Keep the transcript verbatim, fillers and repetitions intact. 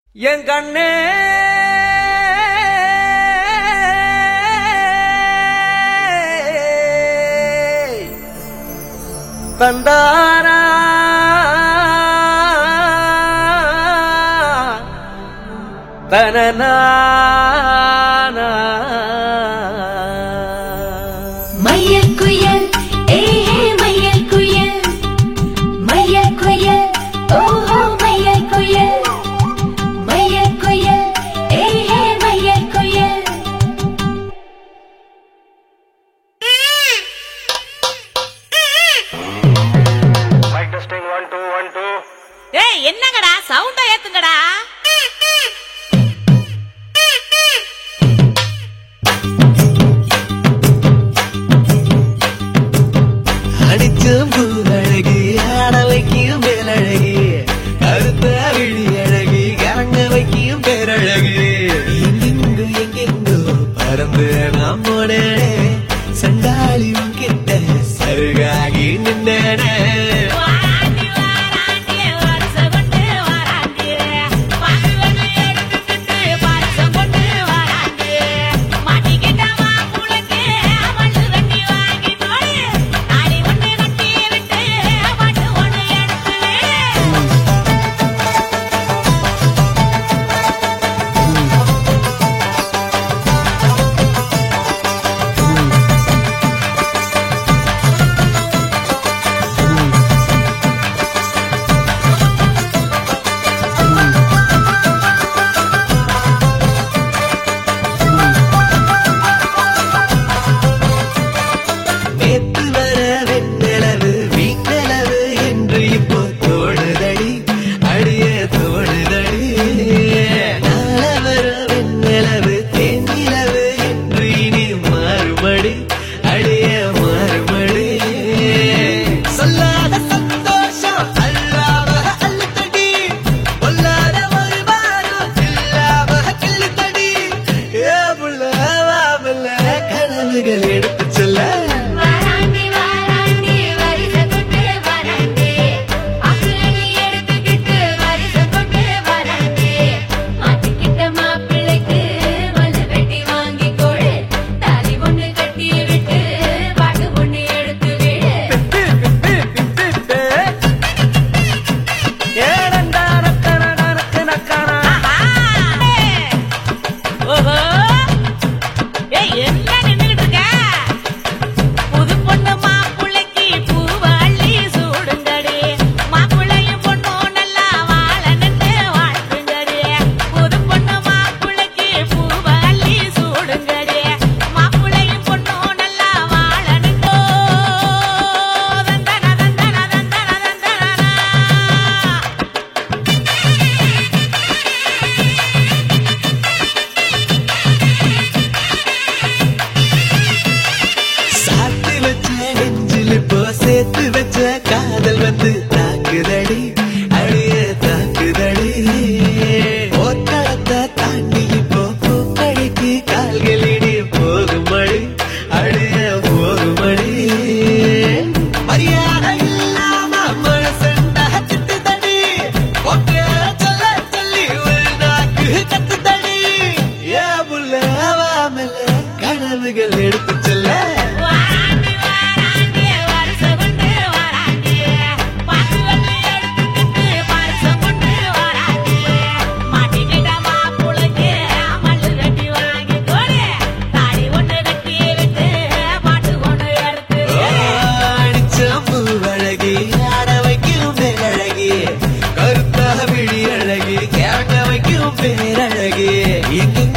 என் கண்ணே தந்தாரா தனனா மயில் குயில் ஏ மயில் குயில் மயில் குயில் ஓஹோ மயில் குயில் மயில் குயில் ஏ மயில் குயில் mic testing one two one two. ஏய் என்னங்கடா சவுண்ட ஏத்துங்கடா. அடிச்சும் பூழகி ஆட வைக்கும் பேரழகி கருத்த விழி அழகி கரங்க வைக்கும் பேரழகி எங்கெங்கு எங்கெங்கோ பறந்து நாம் போனே சண்டாளியும் கிட்ட சருகாகி நின்றனே எடுத்து சொல்ல சேர்த்து வச்ச காதல் வந்து தாக்குதடி அழிய தாக்குதடி போர்க்களத்தை தாண்டி இப்போ பூக்கடிக்கு கால்களிடி போகுமடி அழிய போகுமடி மரியாதை இல்லாம மனசண்டா திட்டுதடி ஒக்கே சொல்ல சொல்லி ஒரு நாக்கு கத்துதடி ஏ புள்ள வாமல கனவுகள் எடுத்து சொல்ல பேரழகி எங்க